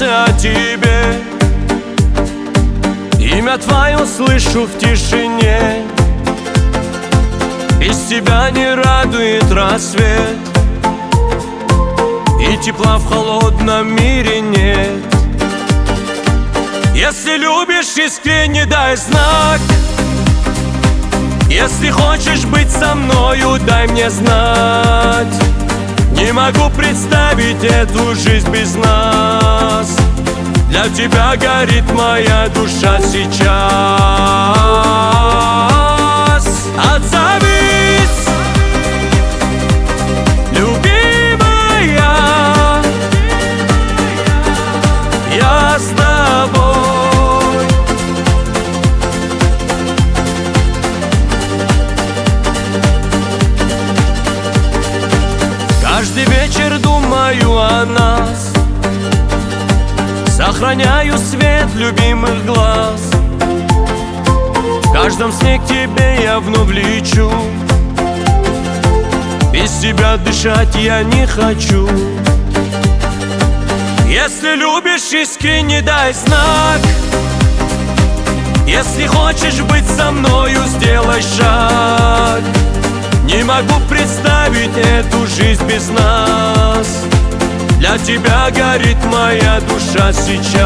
сердце о тебе. Имя твое слышу в тишине. Без тебя не радует рассвет, и тепла в холодном мире нет. Если любишь искренне, дай знак. Если хочешь быть со мною, дай мне знать. Не могу представить эту жизнь без нас. Для тебя горит моя душа сейчас. Отзовись, любимая, я с тобой. Каждый вечер думаю о нас, сохраняю свет любимых глаз. В каждом сне к тебе я вновь лечу. Без тебя дышать я не хочу. Если любишь искренне, дай знак. Если хочешь быть со мною, сделай шаг. Не могу представить эту жизнь без нас. Для тебя горит моя душа сейчас.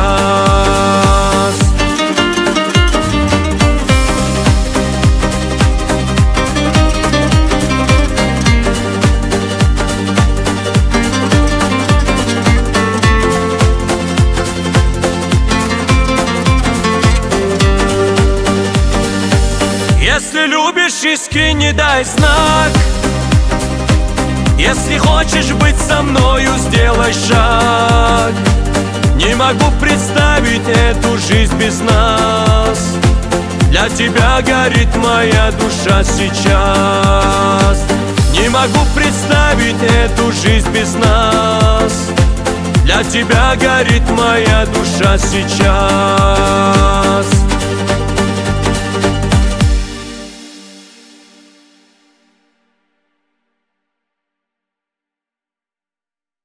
Если любишь искренне, дай знак. Если хочешь быть со мною, сделай шаг. Не могу представить эту жизнь без нас. Для тебя горит моя душа сейчас. Не могу представить эту жизнь без нас. Для тебя горит моя душа сейчас.